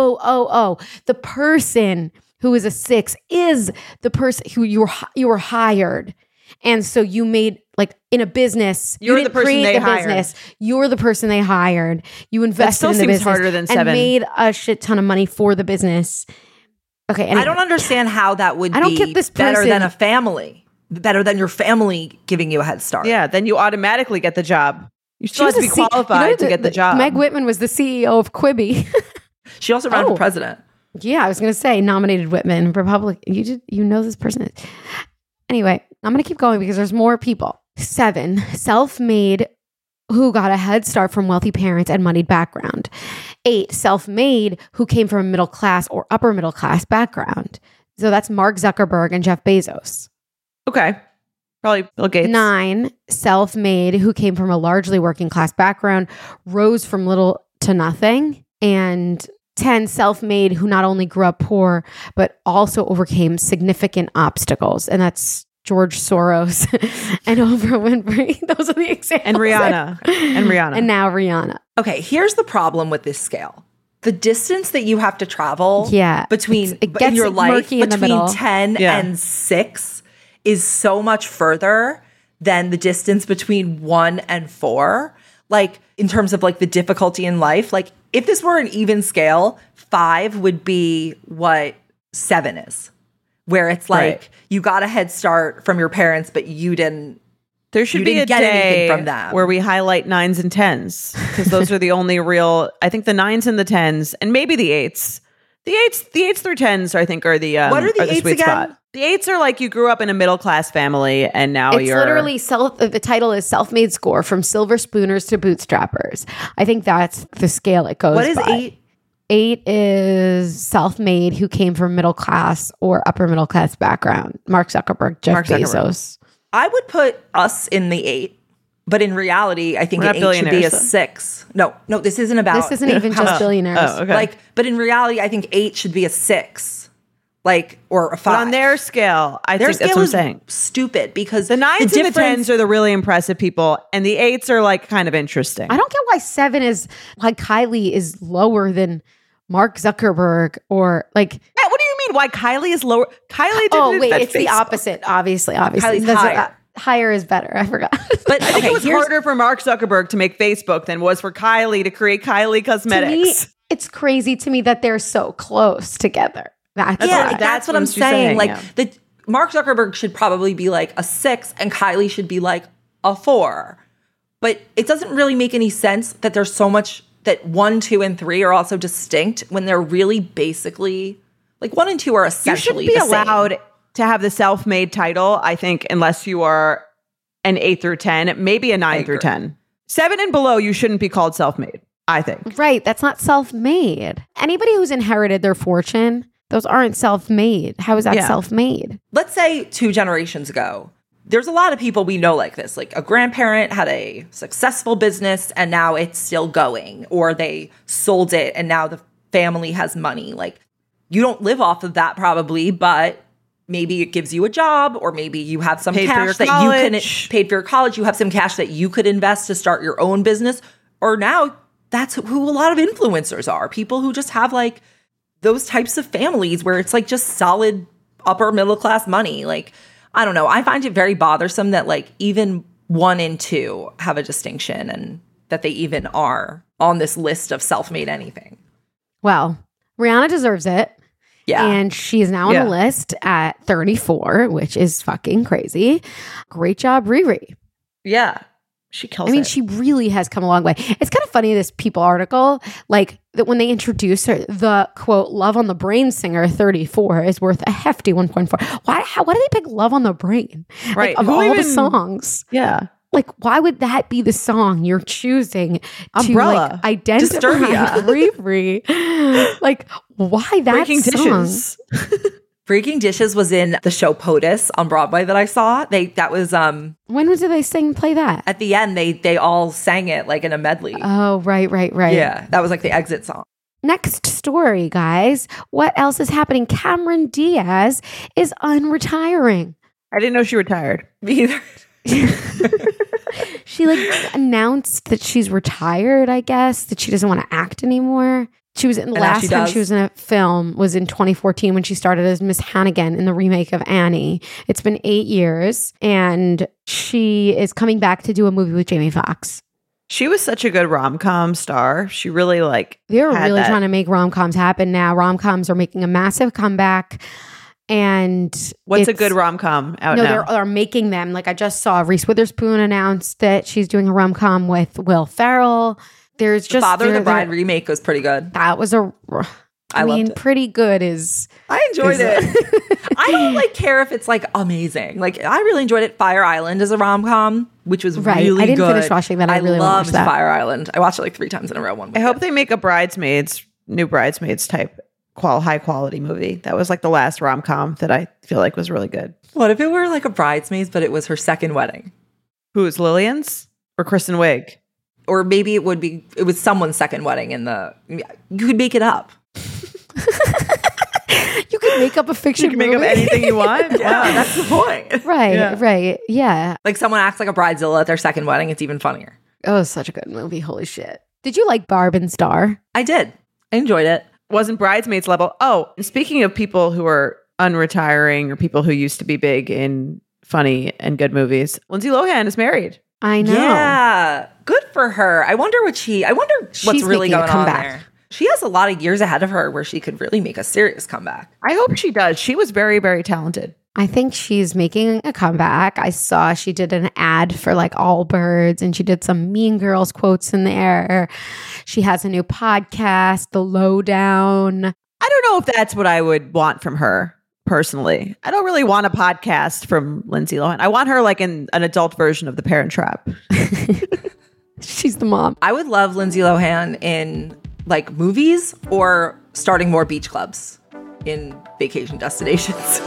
the person who is a 6 is the person who you were hired. And so you made, like, in a business, you didn't create the business. You're the person they hired. You invested in the business harder than 7. and made a shit ton of money for the business. Okay, anyway. I don't understand how that would don't be get this better person. than a family. Better than your family giving you a head start. Yeah, then you automatically get the job. You still have to be qualified to get the job. Meg Whitman was the CEO of Quibi. She also ran for president. Yeah, I was going to say nominated Whitman, Republican. You know this person. Anyway, I'm going to keep going because there's more people. 7, self-made who got a head start from wealthy parents and moneyed background. 8, self-made who came from a middle class or upper middle class background. So that's Mark Zuckerberg and Jeff Bezos. Okay. Probably Bill Gates. 9, self-made who came from a largely working class background, rose from little to nothing. And 10, self-made who not only grew up poor, but also overcame significant obstacles. And that's George Soros and Oprah Winfrey. Those are the examples. And Rihanna. And now Rihanna. Okay, here's the problem with this scale. The distance that you have to travel between in your life between 10 and 6 is so much further than the distance between 1 and 4. Like, in terms of like the difficulty in life, like if this were an even scale, 5 would be what 7 is, where it's like you got a head start from your parents, but you didn't. There should be a day from them where we highlight 9s and 10s because those are the only real. I think the 9s and the 10s, and maybe the 8s. The 8s through 10s, I think, are the what are the 8s sweet again? Spot. The 8s are like you grew up in a middle class family, and now you're literally the title is Self-Made Score from Silver Spooners to Bootstrappers. I think that's the scale it goes. What is by. 8? 8 is self-made who came from middle class or upper middle class background. Mark Zuckerberg, Jeff Bezos. I would put us in the 8, but in reality, I think an 8 should be a 6. No, this isn't about. This isn't even just billionaires. Oh, okay. But in reality, I think 8 should be a 6, or a 5. But on their scale, I think that's what I'm saying. Stupid because the 9s and the 10s are the really impressive people, and the 8s are like kind of interesting. I don't get why 7 is like Kylie is lower than Mark Zuckerberg or like. What do you mean? Why Kylie is lower? Kylie didn't. It's the opposite. Obviously. Kylie's higher. Higher is better. I forgot. But I think it was harder for Mark Zuckerberg to make Facebook than was for Kylie to create Kylie Cosmetics. To me, it's crazy to me that they're so close together. That's what I'm saying. Mark Zuckerberg should probably be like a 6 and Kylie should be like a 4. But it doesn't really make any sense that there's so much that 1, 2, and 3 are also distinct when they're really basically like 1 and 2 are essentially you shouldn't be the same. allowed to have the self-made title, I think, unless you are an 8 through 10, maybe a 9 through 10. 7 and below, you shouldn't be called self-made, I think. Right. That's not self-made. Anybody who's inherited their fortune, those aren't self-made. How is that self-made? Let's say 2 generations ago, there's a lot of people we know like this. Like a grandparent had a successful business and now it's still going, or they sold it and now the family has money. Like you don't live off of that probably, but maybe it gives you a job, or maybe you have some cash that you can paid for your college. You have some cash that you could invest to start your own business. Or now that's who a lot of influencers are. People who just have like those types of families where it's like just solid upper middle class money. Like, I don't know. I find it very bothersome that like even 1 and 2 have a distinction and that they even are on this list of self-made anything. Well, Rihanna deserves it. Yeah. And she is now on the list at 34, which is fucking crazy. Great job, Riri. Yeah. She kills I mean, it. she really has come a long way. It's kind of funny, this People article, like that when they introduce her, the quote, Love on the Brain singer 34 is worth a hefty 1.4. Why do they pick Love on the Brain? Right. Like, of all the songs. Yeah. Like, why would that be the song you're choosing Umbrella. to like identify Disturbia. Riri? Like, why that Breaking song? Dishes. Breaking Dishes was in the show POTUS on Broadway that I saw. That was When did they play that? at the end they all sang it like in a medley. Oh, right. Yeah, that was like the exit song. Next story, guys. What else is happening? Cameron Diaz is unretiring. I didn't know she retired. Me either. She like announced that she's retired, I guess, that she doesn't want to act anymore. She was in the And now last she time does. she was in a film was in 2014 when she started as Miss Hannigan in the remake of Annie. It's been 8 years and she is coming back to do a movie with Jamie Foxx. She was such a good rom-com star. She really They're had really that. trying to make rom-coms happen now. Rom-coms are making a massive comeback. And What's a it's- good rom-com out No, now? they're making them. Like I just saw Reese Witherspoon announced that she's doing a rom-com with Will Ferrell. There's just Father of the there- Bride remake was pretty good. That was I loved mean, it. pretty good is. I enjoyed it. I don't like care if it's like amazing. Like I really enjoyed it. Fire Island is a rom-com, which was Right. really I didn't good. finish watching that. I really wanna watch loved that. Fire Island. I watched it like 3 times in a row. One I hope they make a new Bridesmaids type high quality movie. That was like the last rom-com that I feel like was really good. What if it were like a Bridesmaids, but it was her second wedding? Who is Lillian's or Kristen Wiig? Or maybe it was someone's second wedding in the. You could make it up. You could make up a fiction You can make movie. up anything you want. Yeah, Wow. that's the point. Right, Yeah. right. Yeah. Like someone acts like a bridezilla at their second wedding. It's even funnier. Oh, such a good movie. Holy shit. Did you like Barb and Star? I did. I enjoyed it. Wasn't Bridesmaids level. Oh, and speaking of people who are unretiring or people who used to be big in funny and good movies, Lindsay Lohan is married. I know. Yeah, good for her. I wonder what's She's really making a going on comeback. there. She has a lot of years ahead of her where she could really make a serious comeback. I hope she does. She was very, very talented. I think she's making a comeback. I saw she did an ad for like Allbirds and she did some Mean Girls quotes in there. She has a new podcast, The Lowdown. I don't know if that's what I would want from her personally. I don't really want a podcast from Lindsay Lohan. I want her like in an adult version of The Parent Trap. She's the mom. I would love Lindsay Lohan in like movies or starting more beach clubs in vacation destinations.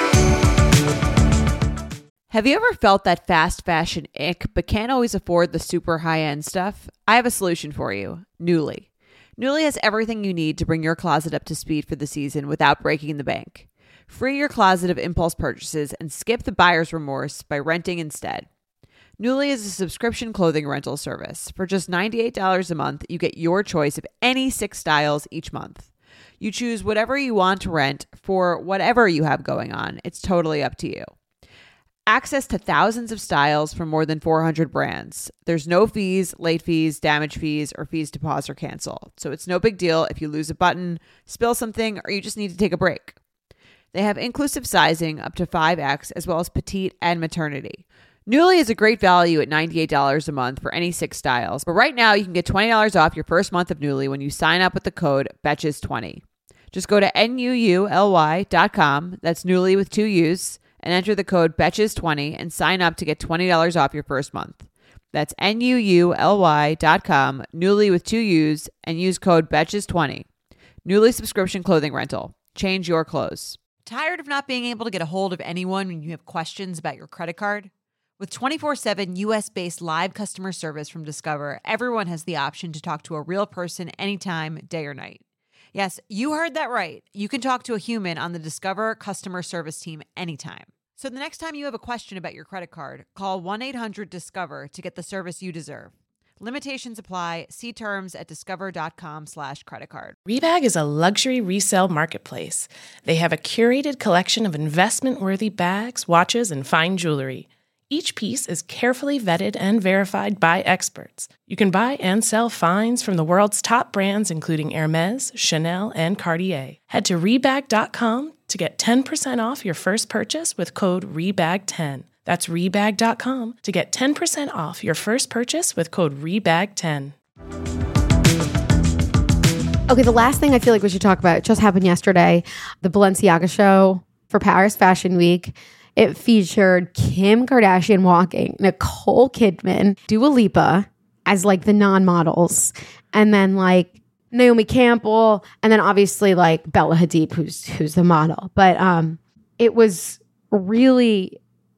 Have you ever felt that fast fashion ick, but can't always afford the super high-end stuff? I have a solution for you. Nuuly. Nuuly has everything you need to bring your closet up to speed for the season without breaking the bank. Free your closet of impulse purchases and skip the buyer's remorse by renting instead. Nuuly is a subscription clothing rental service. For just $98 a month, you get your choice of any 6 styles each month. You choose whatever you want to rent for whatever you have going on. It's totally up to you. Access to thousands of styles from more than 400 brands. There's no fees, late fees, damage fees, or fees to pause or cancel. So it's no big deal if you lose a button, spill something, or you just need to take a break. They have inclusive sizing up to 5X as well as petite and maternity. Nuuly is a great value at $98 a month for any 6 styles. But right now you can get $20 off your first month of Nuuly when you sign up with the code BETCHES20. Just go to NUULY.com, that's Nuuly with 2 U's, and enter the code BETCHES20 and sign up to get $20 off your first month. That's NUULY.com, Nuuly with 2 U's, and use code BETCHES20. Nuuly subscription clothing rental. Change your clothes. Tired of not being able to get a hold of anyone when you have questions about your credit card? With 24/7 US-based live customer service from Discover, everyone has the option to talk to a real person anytime, day or night. Yes, you heard that right. You can talk to a human on the Discover customer service team anytime. So the next time you have a question about your credit card, call 1-800-DISCOVER to get the service you deserve. Limitations apply. See terms at discover.com/creditcard. Rebag is a luxury resale marketplace. They have a curated collection of investment-worthy bags, watches, and fine jewelry. Each piece is carefully vetted and verified by experts. You can buy and sell finds from the world's top brands, including Hermès, Chanel, and Cartier. Head to Rebag.com to get 10% off your first purchase with code REBAG10. That's Rebag.com to get 10% off your first purchase with code REBAG10. Okay, the last thing I feel like we should talk about, it just happened yesterday, the Balenciaga show for Paris Fashion Week. It featured Kim Kardashian walking, Nicole Kidman, Dua Lipa as like the non-models, and then like Naomi Campbell, and then obviously like Bella Hadid, who's the model. But it was really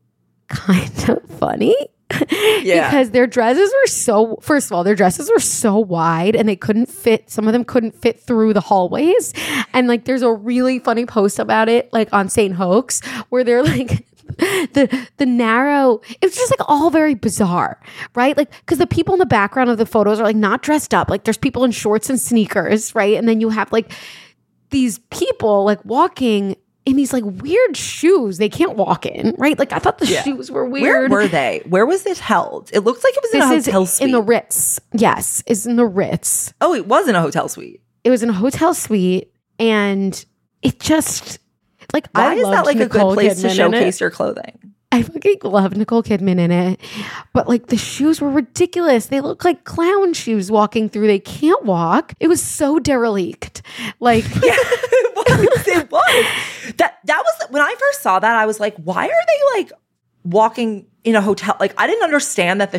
kind of funny. Yeah. Because their dresses were so, first of all, their dresses were so wide and they couldn't fit, some of them couldn't fit through the hallways. And like there's a really funny post about it, like on St. Hoax, where they're like, the narrow, it's just like all very bizarre, right? Like, because the people in the background of the photos are like not dressed up. Like there's people in shorts and sneakers, right? And then you have like these people like walking in these like weird shoes they can't walk in, right? Like I thought the shoes were weird. Where were they? Where was it held? It looked like it was in a hotel suite. In the Ritz. Yes, it's in the Ritz. Oh, it was in a hotel suite. It was in a hotel suite, and it just like why is that like Nicole a good place Kidman to showcase your clothing? I fucking love Nicole Kidman in it, but like the shoes were ridiculous. They look like clown shoes walking through. They can't walk. It was so derelict. Like yeah, it was. That was when I first saw that. I was like, why are they like walking in a hotel? Like I didn't understand that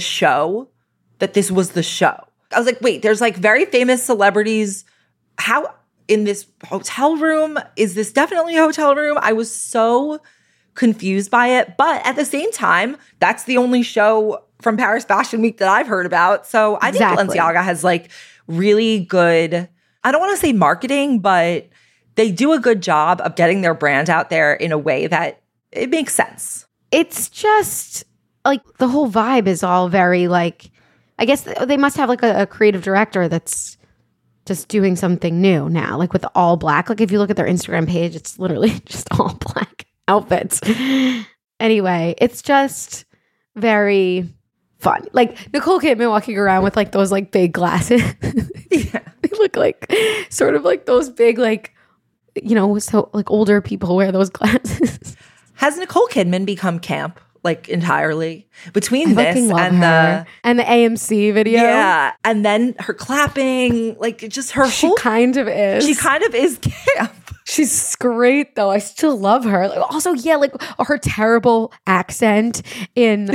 this was the show. I was like, wait, there's like very famous celebrities. How in this hotel room? Is this definitely a hotel room? I was so confused by it. But at the same time, that's the only show from Paris Fashion Week that I've heard about. So I think Balenciaga has like really good, I don't want to say marketing, but they do a good job of getting their brand out there in a way that it makes sense. It's just like the whole vibe is all very like, I guess they must have like a creative director that's just doing something new now, like with the all black. Like if you look at their Instagram page, it's literally just all black outfits. Anyway, it's just very fun. Like Nicole Kidman walking around with like those like big glasses. Yeah. They look like sort of like those big like, you know, so like older people wear those glasses. Has Nicole Kidman become camp like entirely between this and the AMC video? Yeah, and then her clapping, like just her. She kind of is. She kind of is camp. She's great though. I still love her. Like, also, yeah, like her terrible accent in the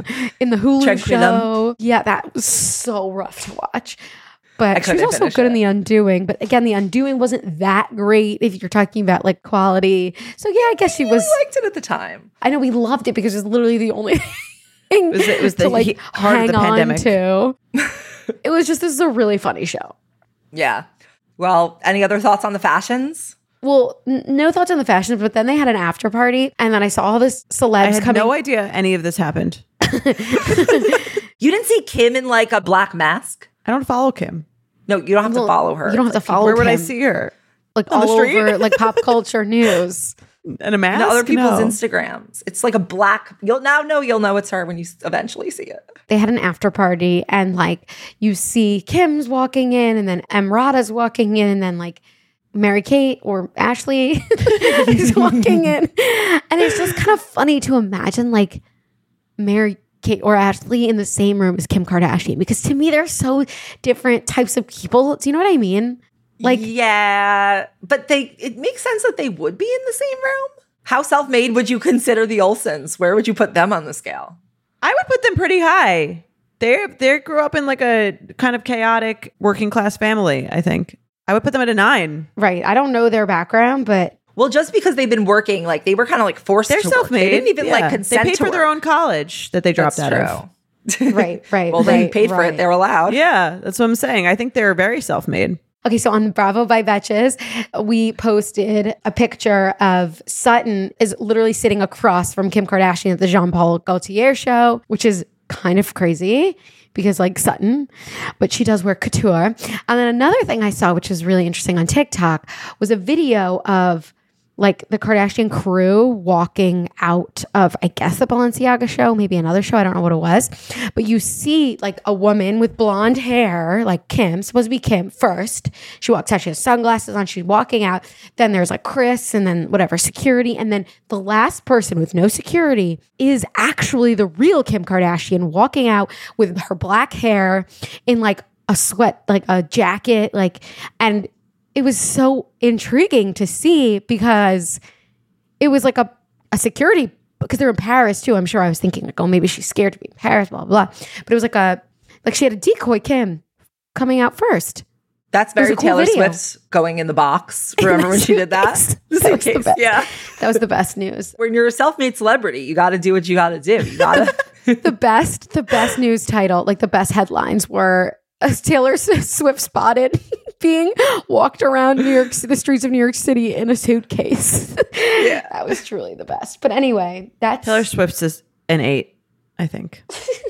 Hulu show. Yeah, that was so rough to watch. But she was also good in The Undoing. But again, The Undoing wasn't that great if you're talking about like quality. So yeah, I guess she was. We liked it at the time. I know we loved it because it was literally the only thing it was the like heart of the pandemic. It was just, this is a really funny show. Yeah. Well, any other thoughts on the fashions? Well, no thoughts on the fashions, but then they had an after party, and then I saw all this celebs coming. I had no idea any of this happened. You didn't see Kim in like a black mask? I don't follow Kim. No, you don't have to follow her. You don't have to follow Where would Kim. I see her? Like on all over like pop culture news. And a mask? No, other people's Instagrams. It's like a black, you'll know it's her when you eventually see it. They had an after party, and like you see Kim's walking in, and then Emrata's walking in, and then like Mary-Kate or Ashley is walking in. And it's just kind of funny to imagine like Mary-Kate or Ashley in the same room as Kim Kardashian, because to me, they're so different types of people. Do you know what I mean? Like, yeah, but it makes sense that they would be in the same room. How self-made would you consider the Olsens? Where would you put them on the scale? I would put them pretty high. They grew up in like a kind of chaotic working class family, I think. I would put them at a 9. Right. I don't know their background, but well, just because they've been working, like they were kind of like forced to self-made. Work. They didn't even like consent They paid to for their own college that they dropped out of. Right. Well, they paid for it. They're allowed. Yeah, that's what I'm saying. I think they're very self-made. Okay, so on Bravo by Betches, we posted a picture of Sutton is literally sitting across from Kim Kardashian at the Jean-Paul Gaultier show, which is kind of crazy because like Sutton, but she does wear couture. And then another thing I saw, which is really interesting on TikTok, was a video of like the Kardashian crew walking out of, I guess, the Balenciaga show, maybe another show. I don't know what it was. But you see like a woman with blonde hair, like Kim, supposed to be Kim first. She walks out, she has sunglasses on, she's walking out. Then there's like Chris and then whatever, security. And then the last person with no security is actually the real Kim Kardashian walking out with her black hair in like a sweat, like a jacket, like, and it was so intriguing to see because it was like a security, because they're in Paris too. I'm sure I was thinking like, oh, maybe she's scared to be in Paris, blah, blah, blah. But it was like she had a decoy Kim coming out first. That's very cool Taylor Swift's going in the box. Remember when she did that? That was the best. Yeah. That was the best news. When you're a self-made celebrity, you got to do what you got to do. You got to. The best news title, like the best headlines were Taylor Swift spotted being walked around the streets of New York City in a suitcase. Yeah. That was truly the best. But anyway, that's Taylor Swift's is an 8, I think.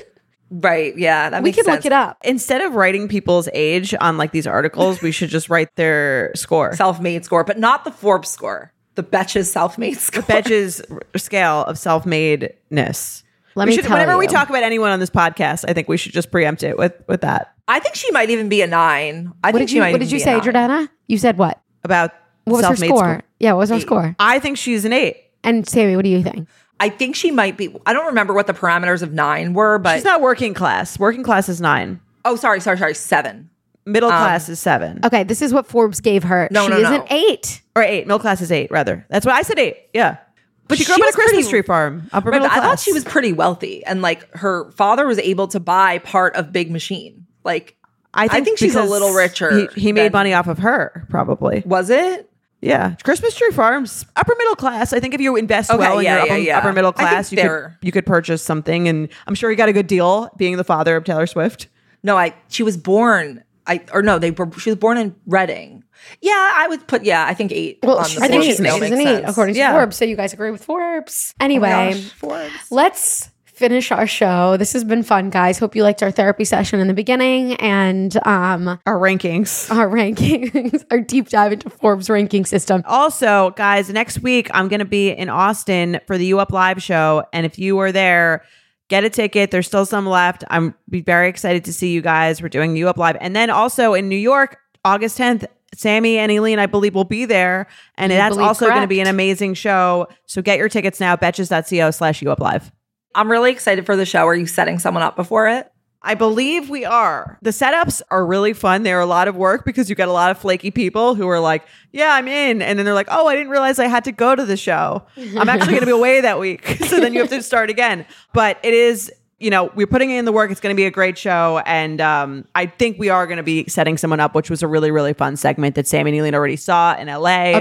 Right. Yeah. That we makes could sense. look it up. Instead of writing people's age on like these articles, we should just write their score. Self-made score, but not the Forbes score. The Betches self-made score. The Betches scale of self-madeness. Let me tell whenever you. we talk about anyone on this podcast, I think we should just preempt it with that. I think she might even be a 9. What did you say, Jordana? You said what? About What was her self-made score? Yeah, what was her score? I think she's an 8. And Sammy, what do you think? I think she might be. I don't remember what the parameters of 9 were, but She's not working class. Working class is 9. Oh, sorry, 7. Middle class is 7. Okay, this is what Forbes gave her. She is an 8. Or 8. Middle class is 8, rather. That's what I said, 8. Yeah. But she grew up she on a was Christmas pretty- tree farm. Upper Right, middle but I class. thought she was pretty wealthy, and like her father was able to buy part of Big Machine. Like, I think she's a because little richer. He made than- money off of her, probably. Was it? Yeah, Christmas tree farms, upper middle class. I think if you invest Okay, well in yeah, your yeah. upper middle I think class, you could purchase something, and I'm sure he got a good deal being the father of Taylor Swift. No, she was born. She was born in Reading. Yeah, I would put. Yeah, I think 8. Well, on I the think Forbes she's scale an makes 8, sense. according to Yeah. Forbes. So you guys agree with Forbes. Anyway, Oh my gosh, Forbes. let's finish our show. This has been fun, guys. Hope you liked our therapy session in the beginning and Our rankings. our rankings, our deep dive into Forbes ranking system. Also, guys, next week I'm going to be in Austin for the U Up Live show, and if you are there, get a ticket. There's still some left. I'm be very excited to see you guys. We're doing U Up Live, and then also in New York, August 10th. Sammy and Eileen, I believe, will be there. And that's believe also going to be correct. an amazing show. So get your tickets now, betches.co/uplive. I'm really excited for the show. Are you setting someone up before it? I believe we are. The setups are really fun. They're a lot of work because you get a lot of flaky people who are like, yeah, I'm in. And then they're like, oh, I didn't realize I had to go to the show. I'm actually going to be away that week. So then you have to start again. But it is, we're putting in the work. It's going to be a great show. And I think we are going to be setting someone up, which was a really, really fun segment that Sammy and Eileen already saw in LA.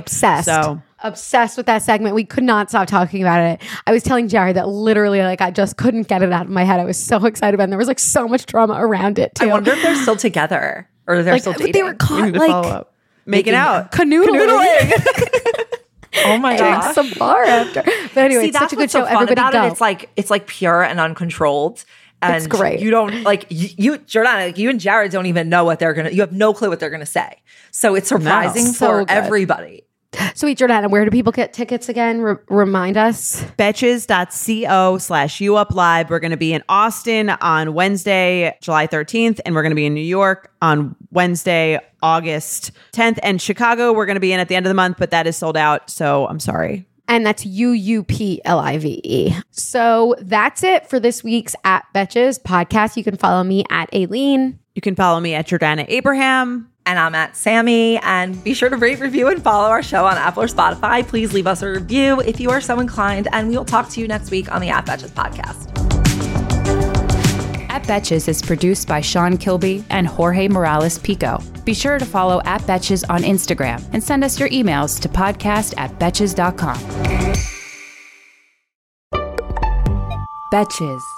Obsessed with that segment. We could not stop talking about it. I was telling Jared that literally, like, I just couldn't get it out of my head. I was so excited about it. And there was like so much drama around it too. I wonder if they're still together or they're still dating. They were We caught need to follow like up. Making out. canoodling. Oh my Drinks gosh. some bar after. But anyway, See, it's such a good what's so show. fun Everybody about go. it. It's like pure and uncontrolled. And It's great. You don't like you Jordana, like you and Jared don't even know what you have no clue what they're gonna say. So it's surprising So for good. everybody. Sweet Jordana, where do people get tickets again? Remind us. Betches.co/uplive. We're going to be in Austin on Wednesday, July 13th, and we're going to be in New York on Wednesday, August 10th. And Chicago, we're going to be in at the end of the month, but that is sold out. So I'm sorry. And that's UUPLIVE. So that's it for this week's At Betches podcast. You can follow me at Aileen. You can follow me at Jordana Abraham. And I'm at Sammy. And be sure to rate, review, and follow our show on Apple or Spotify. Please leave us a review if you are so inclined. And we will talk to you next week on the At Betches podcast. At Betches is produced by Sean Kilby and Jorge Morales Pico. Be sure to follow At Betches on Instagram and send us your emails to podcast@betches.com. Betches.